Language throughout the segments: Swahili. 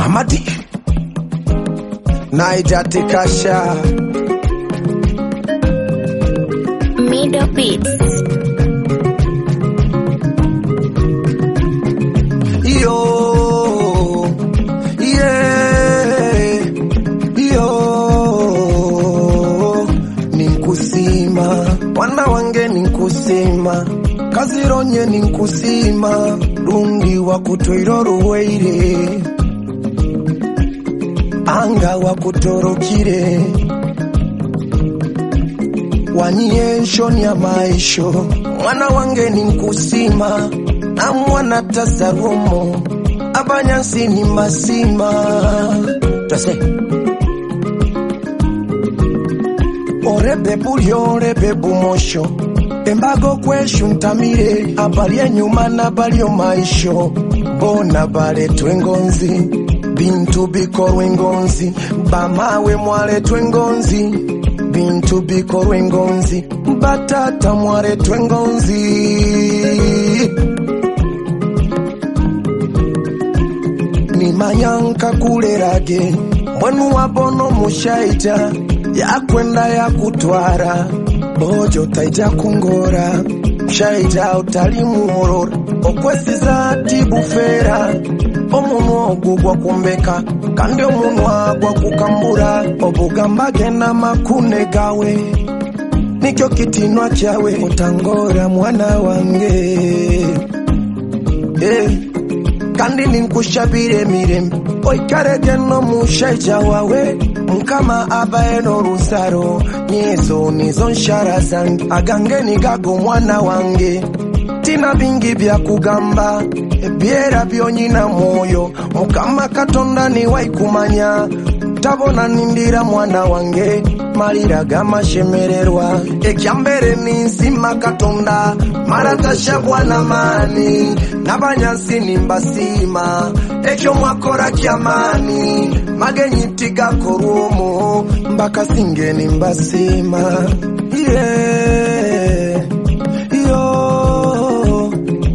Mamadi Naija Tikasha Middle Beats. Yo, yeah, yo, ninkusima, wana wange ninkusima, kazironye ninkusima, rundi wakutoiroro weire, anga wakutorokire, wanyesho ni maisho, wana wange ninkusima, na mwana tasarumo abanyansi ni masima tase orebe bulyo orebe bumosho embago kweshu ntamire abali nyuma na bali maisho bona bale twengonzi bintu bikorwe ngonzi bamawe mwale twengonzi bintu bikorwe ngonzi batata mwale twengonzi ni manyanka kulerage mwenu wabono mushaita ya kwenda ya kutwara bojo taita kungora shaita utalimu orora okwesi za tibufera omunu ogugwa kumbeka kandi omunu agwa kukambura obugambage na makune gawe nikyo kitinwa chawe utangora mwana wange kandi ninkushabire mirembe oikarege no mushaija wawe mkama abaye no rusaro nyezo nizo nshara zange agangeni gago mwana wange tina bingi bya kugamba ebyera byonyina moyo mukama katonda ni waikumanya tabona nindira mwana wange malira gama shemererwa ekyambere ninzima katonda maratasha bwana mani nabanyansi nimbasima ekyo mwakora kyamani magenyi tiga korumo mbaka singe nimbasima yeah yo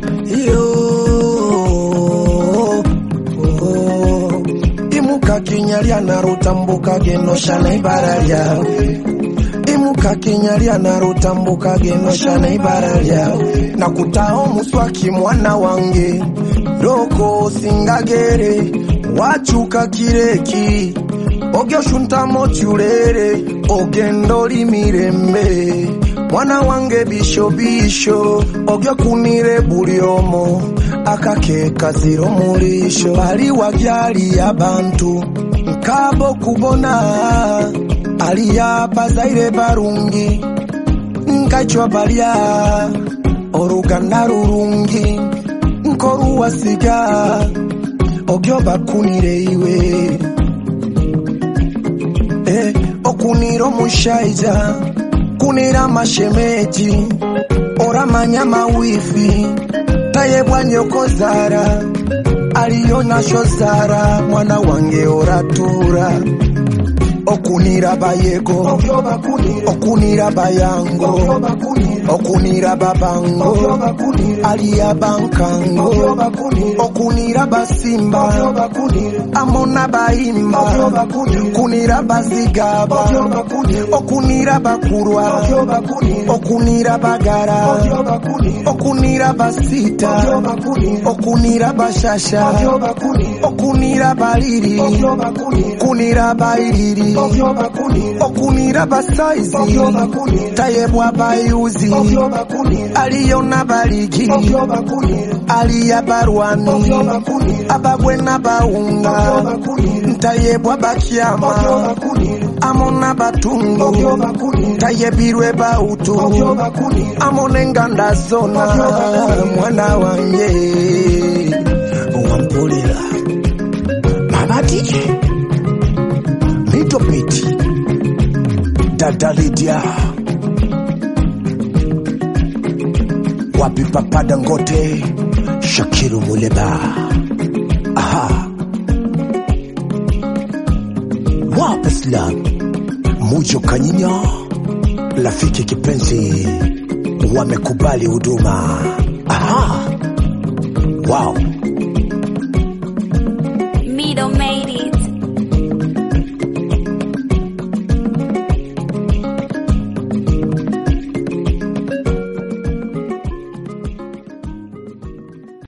imuka kinyalia narutambuka genosha na ibaralia imuka kinyalia narutambuka genosha na ibaralia nakutao muswaki mwana wange roko singagere wachuka kireki ogyo shunta mochurere ogendo limirembe mwana wange bisho bisho ogyo kunire buliomo akakeka ziro mulisho bali wabyali abantu nkabo kubona aliya bazaire barungi nkachwa balya oruganda rurungi nkoru wasiga ogyo bakunire iwe okuniro mushaija kunira mashemeji ora manyama wifi tayebwa nyokozara aliona shozara mwana wange oratura okunira bayego okunira bayango okunira babango aliya bankango okunira basimba amona baimba kunira bazigaba okunira bakurwa okunira bagara okunira basita okunira bashasha okunira baliri kunira bairiri okunira basaizi tayebwa bayuzi aliyona baligi aliya barwani abagwena baunga tayebwa bakyama amona batungu tayebirwe bautu amone nganda zona mwana wange wampulira Mamadi Middle Beats Dada Lydia wapi Papa Dangote Shakiru Muleba aha wapi Islam Mujo Kanyinya Rafiki kipenzi wamekubali huduma aha wow